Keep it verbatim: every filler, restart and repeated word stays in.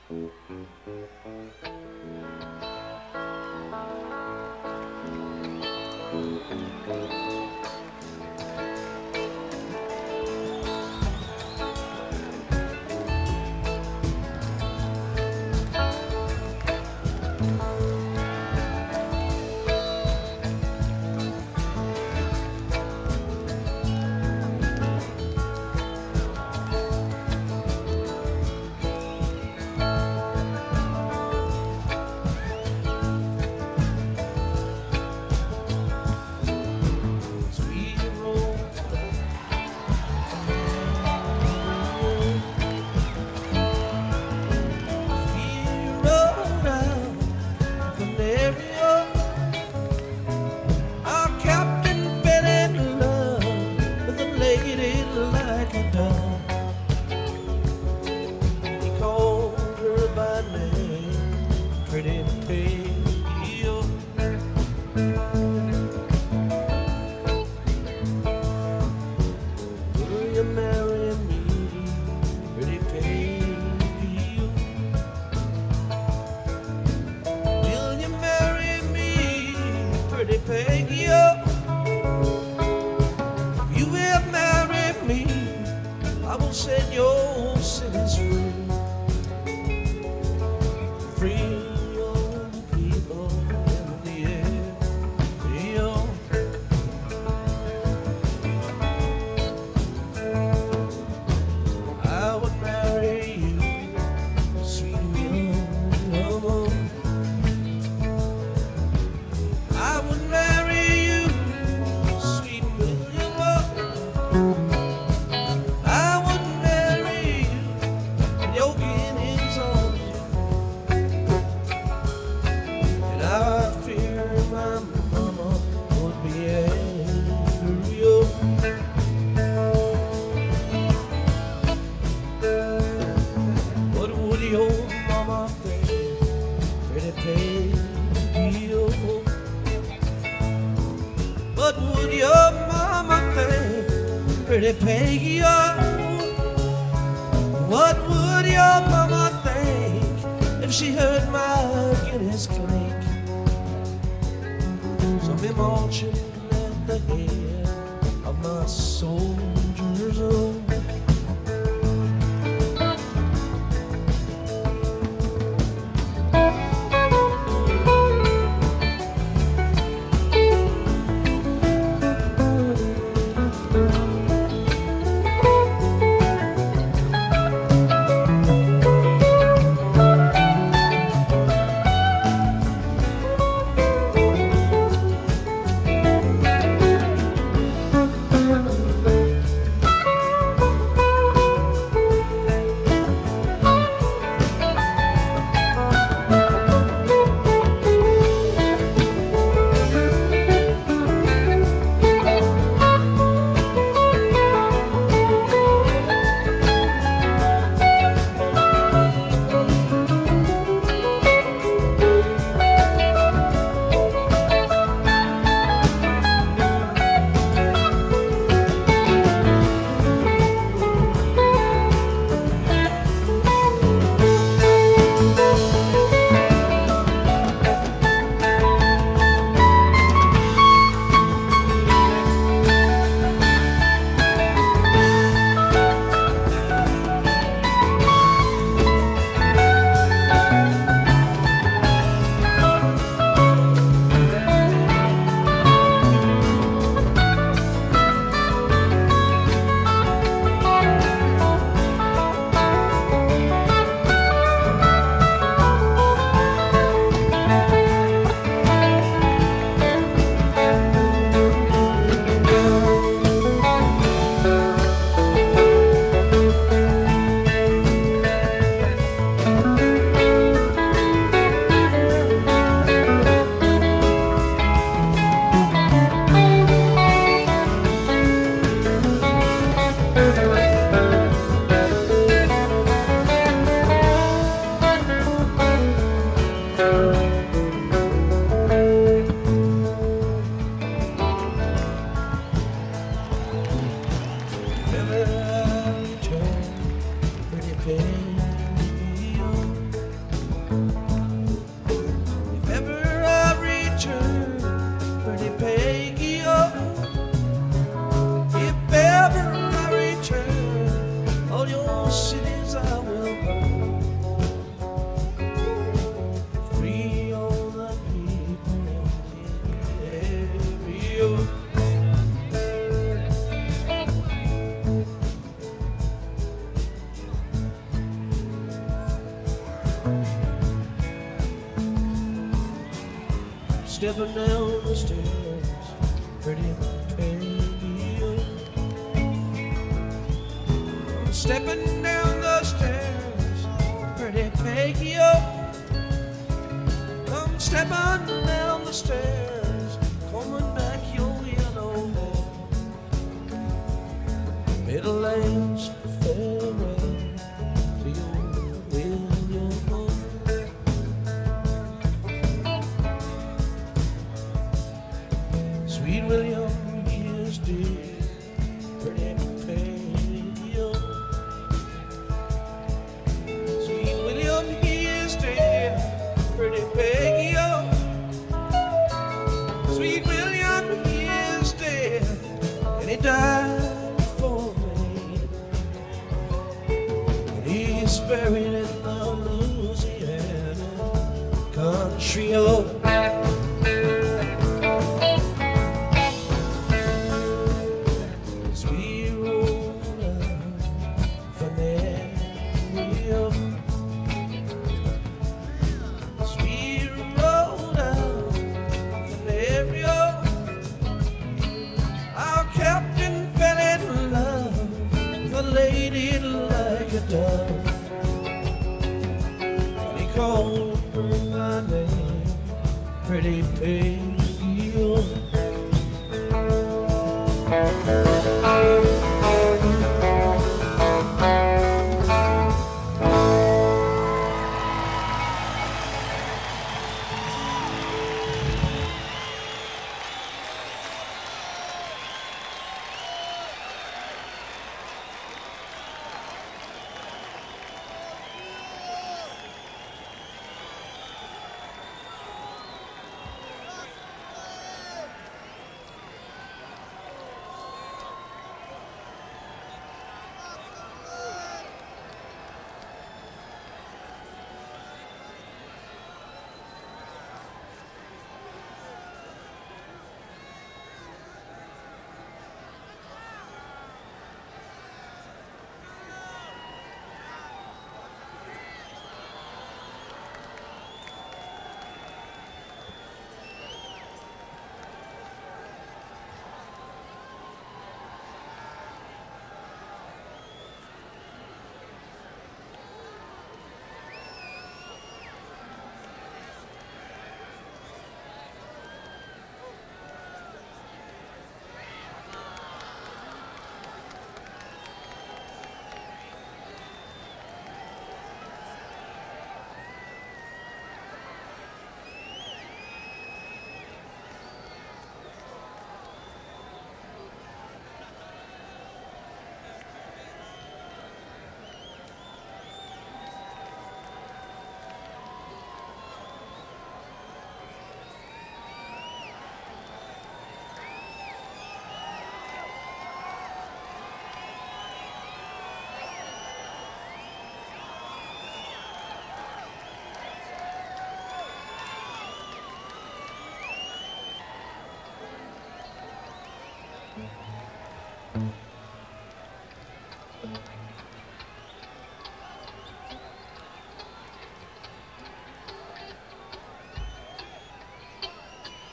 Peggy, what would your mama think if she heard my Guinness clink? So me marching at the head of my soldiers own. stepping down the stairs, pretty Peggy. I'm stepping down the stairs, pretty Peggy. I'm stepping down the stairs, coming back your yellow hair. Middle-aged farewell to your William. Sweet William, he is dead, pretty Peggy. Sweet William, he is dead, pretty Peggy. Sweet William, he is dead, and he died for me. And he's buried in the Louisiana country. Oh, lady like a dove, and he called her my name, pretty Peggy. Mm-hmm.